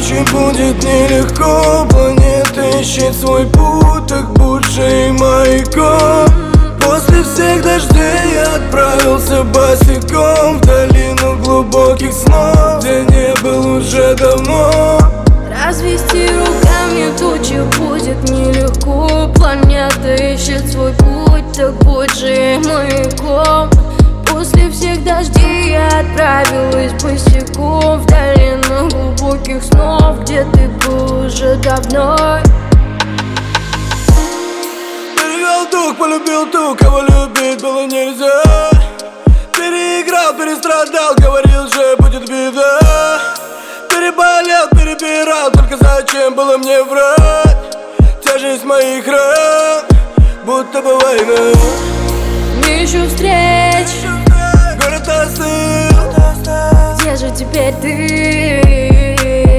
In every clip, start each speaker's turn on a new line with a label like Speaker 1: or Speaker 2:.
Speaker 1: тучи будет нелегко. Планета ищет свой путь, так будь же и маяком. После всех дождей я отправился босиком в долину глубоких снов, где не был уже давно.
Speaker 2: Развести руками тучи будет нелегко. Планета ищет свой путь, так будь же маяком. После всех дождей я отправилась босиком в долину глубоких снов, где ты был уже давно.
Speaker 1: Перевел дух, полюбил ту, кого любить было нельзя. Переиграл, перестрадал, говорил же будет беда. Переболел, перебирал, только зачем было мне врать? Тяжесть моих ран, будто бы война.
Speaker 2: Ищу встреч,
Speaker 1: город остыл.
Speaker 2: где же теперь ты?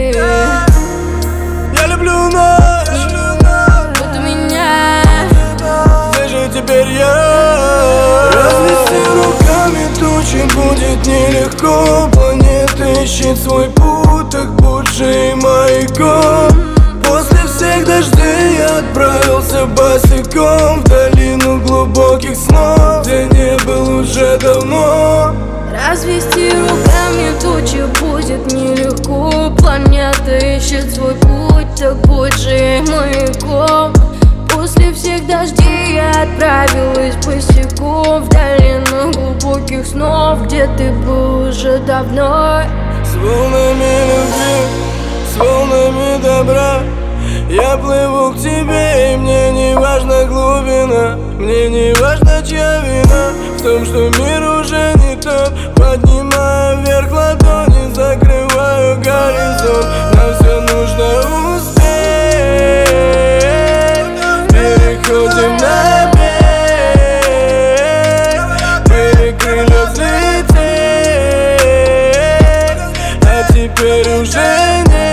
Speaker 1: Я люблю ночь,
Speaker 2: Вот у меня.
Speaker 1: где же теперь я? Развести руками тучи будет нелегко. Планета ищет свой путь, так будь же и маяком. После всех дождей я отправился босиком в долину глубоких снов, где не был уже давно.
Speaker 2: Развести руками тучи будет нелегко. Планета ищет свой путь, так будь же маяком. После всех дождей я отправилась босиком в долину глубоких снов, где ты был уже давно.
Speaker 1: С волнами любви, с волнами добра я плыву к тебе, и мне не важна глубина. Мне не важна, чья вина в том, что мир уже не тот. Поднимаю вверх ладони, закрываю горизонт. Нам все нужно успеть. Переходим на берег, перекрыли взлететь, а теперь уже нет.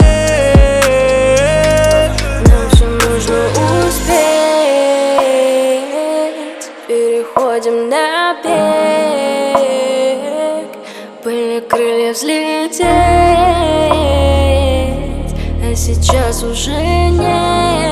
Speaker 2: Переходим на берег, были крылья взлететь, а сейчас уже нет.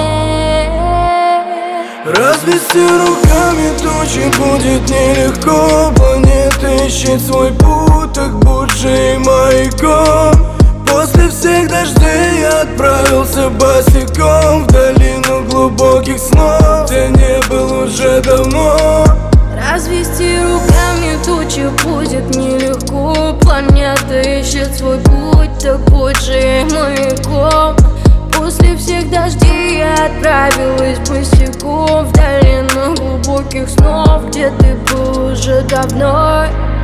Speaker 1: Развести руками тучи будет нелегко. Планета ищет свой путь, так будь же и маяком. После всех дождей я отправился босиком в долину глубоких снов, где не был уже давно.
Speaker 2: Развести руками тучи будет нелегко. Планета ищет свой путь, так будь же маяком. После всех дождей я отправилась босиком в долину глубоких снов, где ты был уже давно.